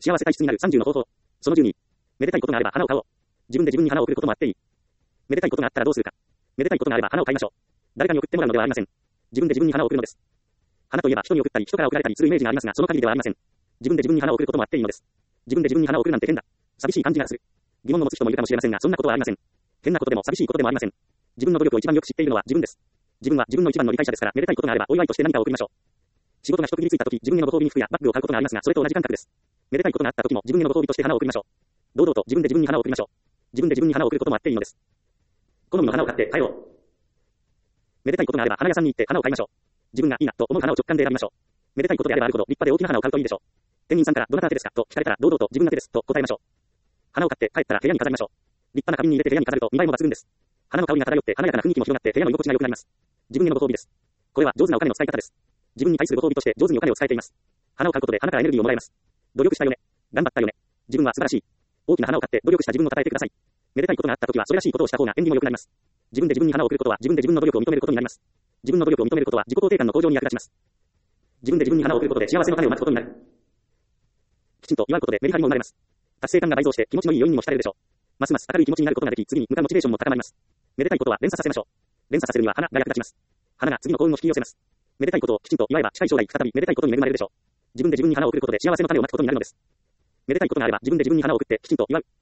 幸せ体質になる30の方法。その12。めでたいことがあれば花を買おう。自分で自分に花を贈ることもあっていい。めでたいことがあったらどうするか。めでたいことがあれば花を買いましょう。誰かに送ってもらうのではありません。自分で自分に花を贈るのです。花といえば人に贈ったり人から贈られたりするイメージがありますが、その限りではありません。自分で自分に花を贈ることもあっていいのです。自分で自分に花を贈るなんて変だ。寂しい感じがする。疑問を持つ人もいるかもしれませんが、そんなことはありません。変なことでも寂しいことでもありません。自分の努力を一番よく知っているのは自分です。自分は自分の一番の理解者ですから、めでたいことがあればお祝いとして何かを贈りましょう。仕事が一区切りついたとき、自分へのご褒美に服やバッグを買うことがありますが、それと同じ感覚です。めでたいことがあったときも自分へのご褒美として花を贈りましょう。堂々と自分で自分に花を贈りましょう。自分で自分に花を贈ることもあっていいのです。好みの花を買って帰ろう。めでたいことがあれば花屋さんに行って花を買いましょう。自分がいいなと思う花を直感で選びましょう。めでたいことであればあるほど立派で大きな花を買うといいでしょう。店員さんからどなた宛てですかと聞かれたら堂々と自分だけですと答えましょう。花を買って帰ったら部屋に飾りましょう。立派な花瓶に入れて部屋に飾ると見栄えも抜群です。花の香りが漂って華やかな雰囲気も広がって部屋の居心地が良くなります。自分へのご褒美です。これは上手なお金の使い方です。自分に対するご褒美として上手にお金を使えています。花を買うことで花からエネルギーをもらえます。努力したよね。頑張ったよね。自分は素晴らしい。大きな花を買って努力した自分を称えてください。めでたいことがあったときはそれらしいことをした方が縁起も良くなります。自分で自分に花を贈ることは自分で自分の努力を認めることになります。自分の努力を認めることは自己肯定感の向上に役立ちます。自分で自分に花を贈ることで幸せの種をまくことになる。きちんと祝うことでメリハリも生まれます。達成感が倍増して気持ちのいい余韻にも浸れるでしょう。ますます明るい気持ちになることができ、次に向かうモチベーションも高まります。めでたいことは連鎖させましょう。連鎖させるには花が役立ちます。花が次の幸運を引き寄せます。めでたいことをきちんと祝えば近い将来再びめでたいことに恵まれるでしょう。自分で自分に花を贈ることで幸せの種をまくことになるのです。めでたいことがあれば自分で自分に花を贈ってきちんと祝う。